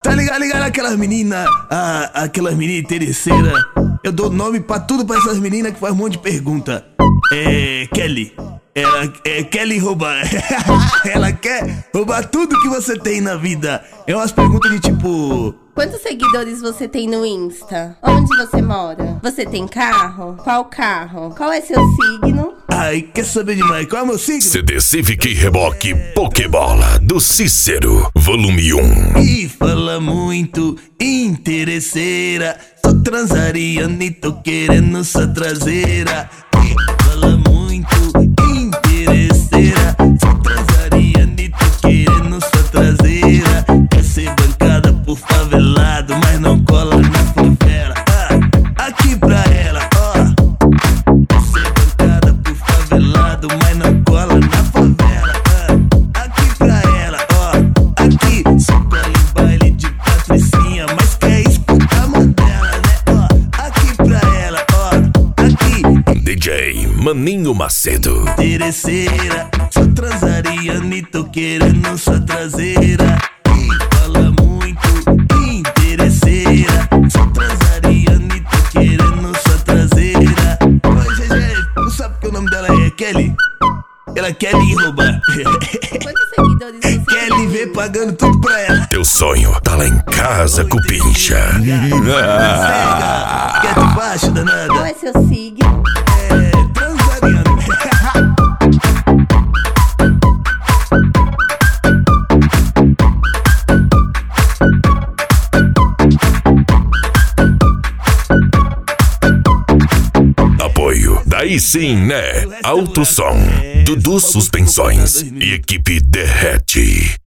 Tá ligado aquelas meninas, aquelas meninas interesseiras. Eu dou nome pra tudo pra essas meninas que faz um monte de pergunta. Kelly. Kelly roubar. Ela quer roubar tudo que você tem na vida. É umas perguntas de tipo: quantos seguidores você tem no Insta? Onde você mora? Você tem carro? Qual carro? Qual é seu signo? Ai, quer saber demais? Qual é o meu signo? CD Civic Reboque Pokébola do Cícero, volume 1. E fala muito, interesseira. Só transaria, nem tô querendo sua traseira. E fala muito, interesseira. Só transaria, nem tô querendo sua traseira. Quer ser bancada por favelado, mas não cola na favela. Aqui pra ela, quer ser bancada por favelado, mas não cola na favela. Aqui pra ela, aqui só cola em baile de patricinha, mas quer escutar Mandela, né? Aqui pra ela, aqui DJ Maninho Macedo. Interesseira, só transaria, nem tô querendo sua traseira. E fala muito, interesseira. Só transaria, nem tô querendo sua traseira. Oi, GG, não sabe que o nome dela é Kelly? Ela quer me roubar. Quantos seguidores você Kelly tem? vem pagando tudo pra ela. Teu sonho tá lá em casa, cupincha. Quer de baixo, Qual danada? é seu signo? Transariano. Apoio, daí sim, né? Alto Som, Dudu Suspensões e equipe Derrete.